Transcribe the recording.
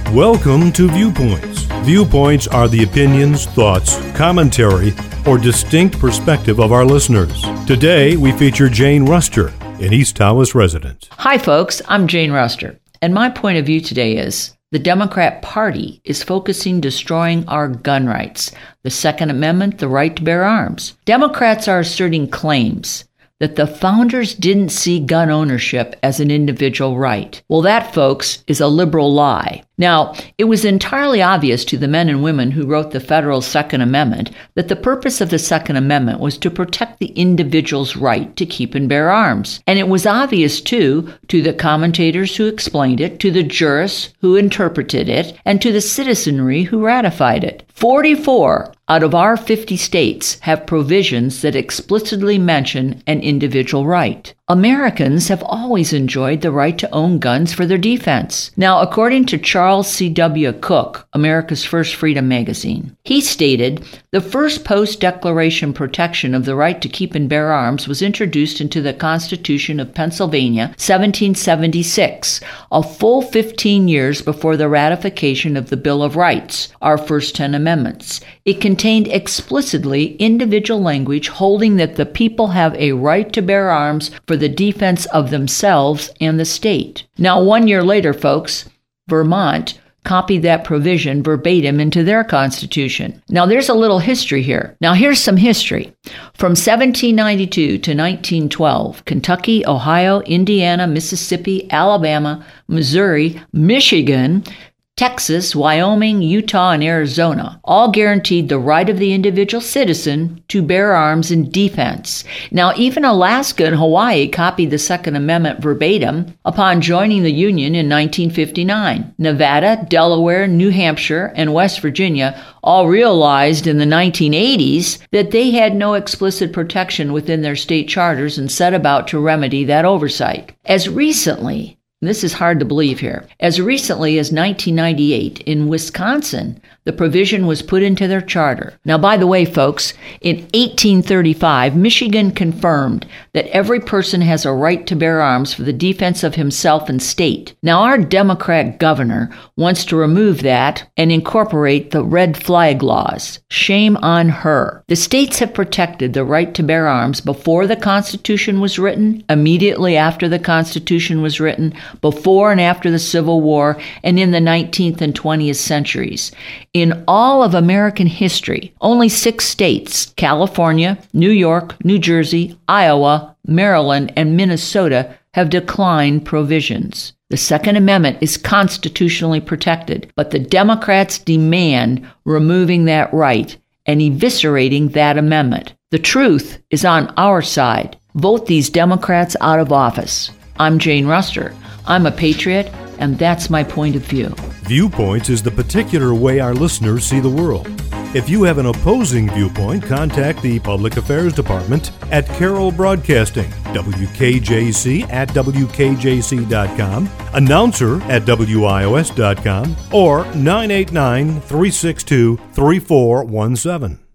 Welcome to Viewpoints. Viewpoints are the opinions, thoughts, commentary, or distinct perspective of our listeners. Today, we feature Jane Ruster, an East Tawas resident. Hi, folks. I'm Jane Ruster, and my point of view today is the Democrat Party is focusing destroying our gun rights, the Second Amendment, the right to bear arms. Democrats are asserting claims that the founders didn't see gun ownership as an individual right. Well, that, folks, is a liberal lie. Now, it was entirely obvious to the men and women who wrote the federal Second Amendment that the purpose of the Second Amendment was to protect the individual's right to keep and bear arms. And it was obvious, too, to the commentators who explained it, to the jurists who interpreted it, and to the citizenry who ratified it. 44 out of our 50 states have provisions that explicitly mention an individual right. Americans have always enjoyed the right to own guns for their defense. Now, according to Charles C.W. Cook, America's First Freedom magazine, he stated, the first post-declaration protection of the right to keep and bear arms was introduced into the Constitution of Pennsylvania, 1776, a full 15 years before the ratification of the Bill of Rights, our first 10 amendments. It contained explicitly individual language holding that the people have a right to bear arms for the defense of themselves and the state. Now, 1 year later, folks, Vermont copied that provision verbatim into their constitution. Now, there's a little history here. Now, here's some history. From 1792 to 1912, Kentucky, Ohio, Indiana, Mississippi, Alabama, Missouri, Michigan, Texas, Wyoming, Utah, and Arizona all guaranteed the right of the individual citizen to bear arms in defense. Now, even Alaska and Hawaii copied the Second Amendment verbatim upon joining the Union in 1959. Nevada, Delaware, New Hampshire, and West Virginia all realized in the 1980s that they had no explicit protection within their state charters and set about to remedy that oversight. As recently, this is hard to believe here. As recently as 1998, in Wisconsin, the provision was put into their charter. Now, by the way, folks, in 1835, Michigan confirmed that every person has a right to bear arms for the defense of himself and state. Now, our Democrat governor wants to remove that and incorporate the red flag laws. Shame on her. The states have protected the right to bear arms before the Constitution was written, immediately after the Constitution was written, before and after the Civil War, and in the 19th and 20th centuries. In all of American history, only 6 states, California, New York, New Jersey, Iowa, Maryland, and Minnesota, have declined provisions. The Second Amendment is constitutionally protected, but the Democrats demand removing that right and eviscerating that amendment. The truth is on our side. Vote these Democrats out of office. I'm Jane Ruster. I'm a patriot, and that's my point of view. Viewpoints is the particular way our listeners see the world. If you have an opposing viewpoint, contact the Public Affairs Department at Carroll Broadcasting, WKJC at WKJC.com, announcer at WIOS.com, or 989-362-3417.